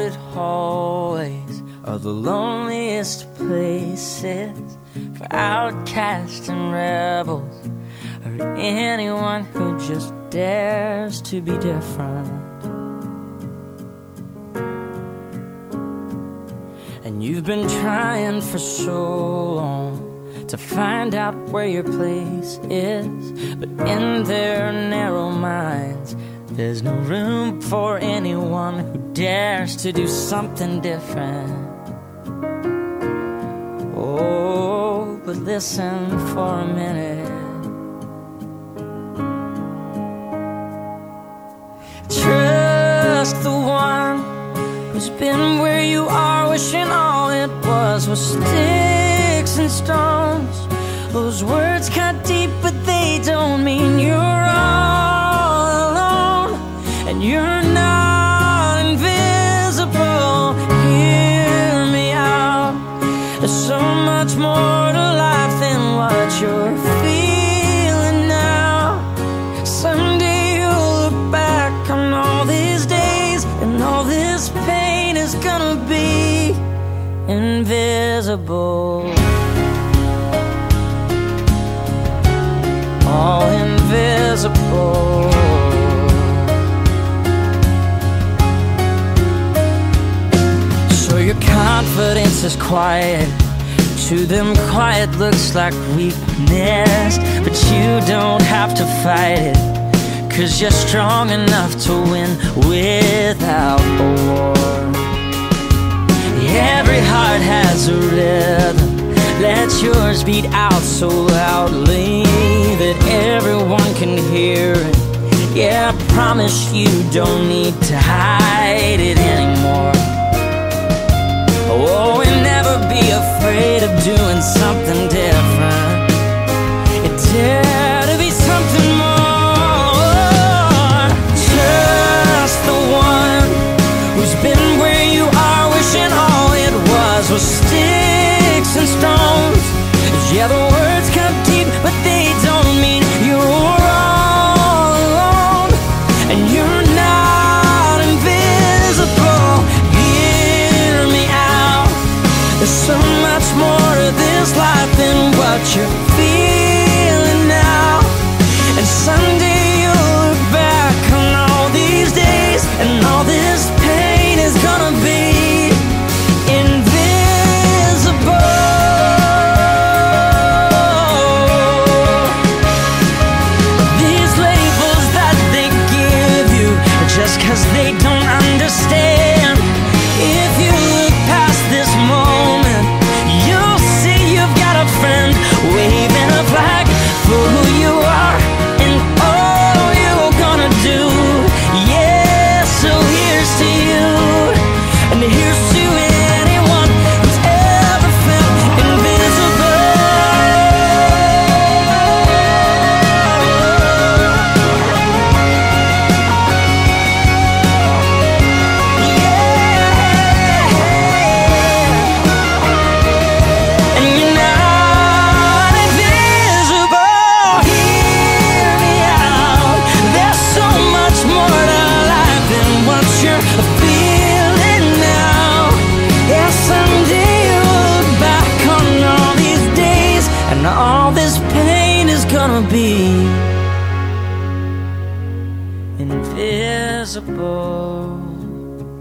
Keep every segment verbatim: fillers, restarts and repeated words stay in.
crowded hallways are the loneliest places for outcasts and rebels, or anyone who just dares to be different. And you've been trying for so long to find out where your place is, but in their narrow minds there's no room for anyone who dares to do something different. Oh, but listen for a minute. Trust the one who's been where you are, wishing all it was was sticks and stones. Those words cut deep, but they don't mean you're all alone. And you're not invisible. Hear me out. There's so much more to life than what you're feeling now. Someday you'll look back on all these days, and all this pain is gonna be invisible. All invisible. So your confidence is quiet. To them quiet looks like weakness, but you don't have to fight it, 'cause you're strong enough to win without a war. Every heart has a rhythm. Let yours beat out so loudly that everyone can hear it. Yeah, I promise you don't need to hide it anymore. Oh, and never be afraid of doing something different. And dare to be something more. Trust the one who's been where you are, wishing all it was was sticks and stones. Yeah, the words come deep, but they don't mean you're all alone. And you're not invisible. Hear me out. There's so much more to this life than what you're feeling now. And someday you'll look back on all these days, and all this pain is gonna be just 'cause they don't understand. If you look past this moment, you'll see you've got a friend waving a flag for who you are and all you're gonna do. Yeah, so here's to you, and here's to anyone who's ever felt invisible. All this pain is gonna be invisible.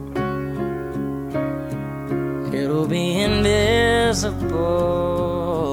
It'll be invisible.